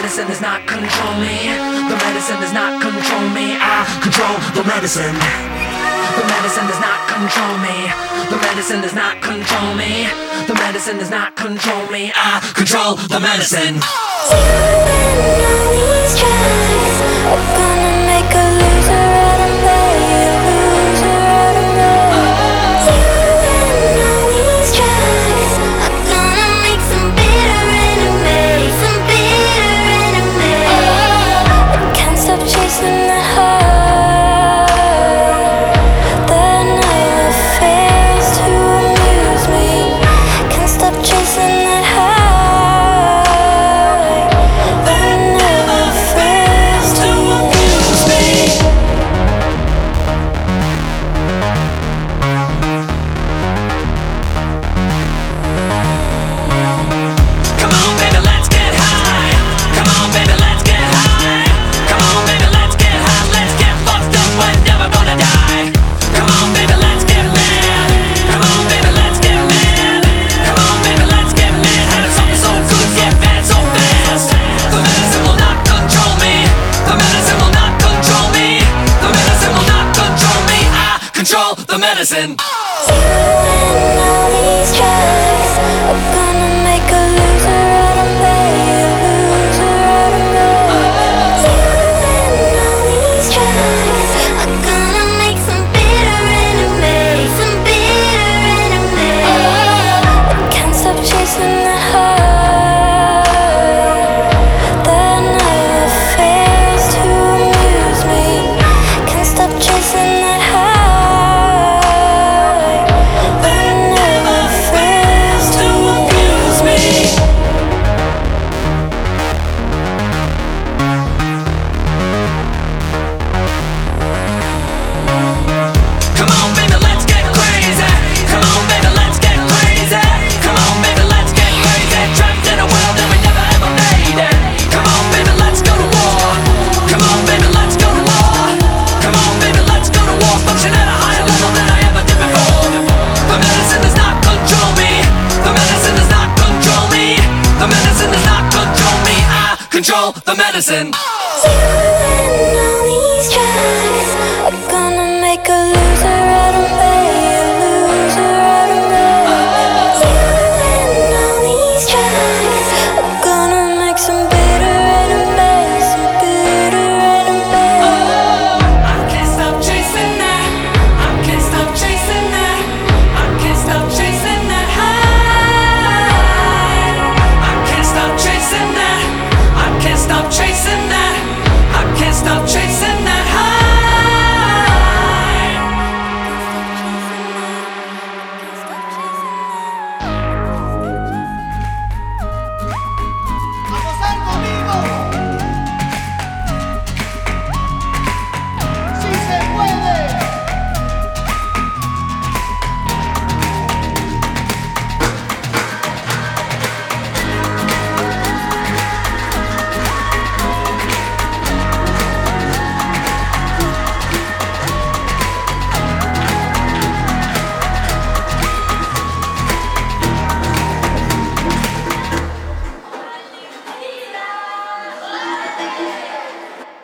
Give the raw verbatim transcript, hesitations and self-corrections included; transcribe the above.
medicine does not control me. The medicine does not control me. I control the medicine. The medicine does not control me. The medicine does not control me. The medicine does not control me. I control the medicine. Even all these drugs are gonna make a loser out of me. A loser out of me. Even all these drugs are gonna make some bitter enemies. Some bitter enemies. I can't stop chasing the high. Control the medicine. Even all these drugs are gonna make a loser out of me. A loser out of me. Even all these drugs are gonna make some bitter enemies. Some bitter enemies. I can't stop chasing the high. That never fails to amuse me. Can't stop chasing that high. Control the medicine. Even all these drugs are gonna make a